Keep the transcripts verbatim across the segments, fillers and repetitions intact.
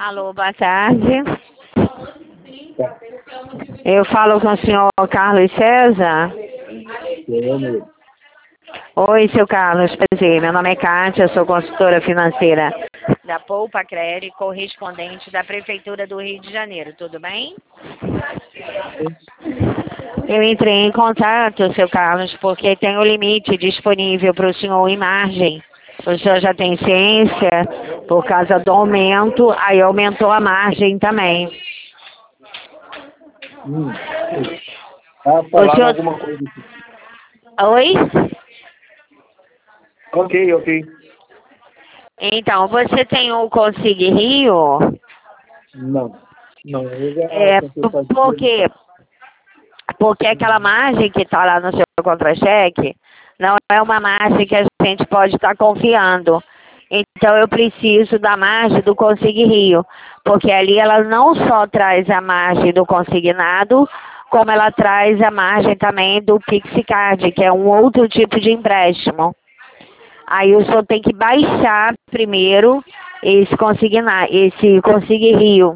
Alô, boa tarde. Eu falo com o senhor Carlos César. Oi, seu Carlos, prazer. Meu nome é Kátia, sou consultora financeira da Poupa Crédito, correspondente da Prefeitura do Rio de Janeiro. Tudo bem? Eu entrei em contato, seu Carlos, porque tem um limite disponível para o senhor em margem. O senhor já tem ciência, por causa do aumento, aí aumentou a margem também. Hum. Ah, falar senhor... alguma coisa aqui. Oi? Ok, ok. Então, você tem o Consig Rio? Não. Não, eu já É, tentei fazer por tudo. quê? Porque aquela margem que está lá no seu contra-cheque não é uma margem que a gente pode estar confiando. Então eu preciso da margem do Consig Rio, porque ali ela não só traz a margem do consignado, como ela traz a margem também do Pixicard, que é um outro tipo de empréstimo. Aí o senhor tem que baixar primeiro esse consignar, esse Consig Rio.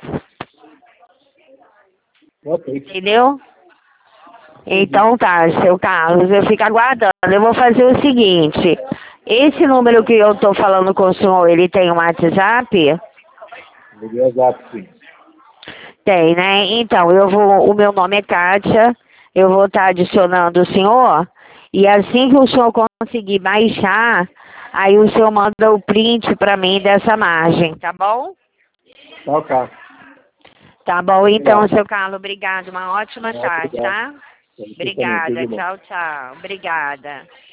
Ok. Entendeu? Então tá, seu Carlos, eu fico aguardando. Eu vou fazer o seguinte, esse número que eu tô falando com o senhor, ele tem um WhatsApp? Exato, sim. Tem, né? Então, eu vou, o meu nome é Kátia, eu vou estar adicionando o senhor, e assim que o senhor conseguir baixar, aí o senhor manda o print pra mim dessa margem, tá bom? Tá, ok. Tá bom, então, Obrigado. seu Carlos, obrigado, uma ótima Tá, tarde, obrigado. tá? Você também, Obrigada, tudo bom. tchau, tchau, obrigada.